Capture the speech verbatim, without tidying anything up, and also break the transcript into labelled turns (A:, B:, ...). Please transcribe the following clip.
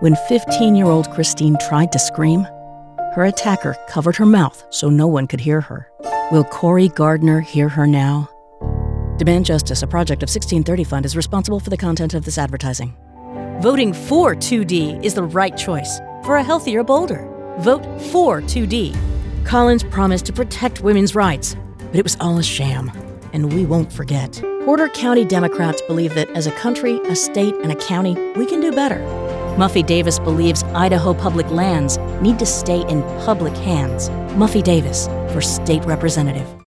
A: When fifteen-year-old Christine tried to scream, her attacker covered her mouth so no one could hear her. Will Cory Gardner hear her now? Demand Justice, a project of sixteen thirty Fund, is responsible for the content of this advertising. Voting for two D is the right choice for a healthier Boulder. Vote for two D. Collins promised to protect women's rights, but it was all a sham, and we won't forget. Porter County Democrats believe that as a country, a state, and a county, we can do better. Muffy Davis believes Idaho public lands need to stay in public hands. Muffy Davis for state representative.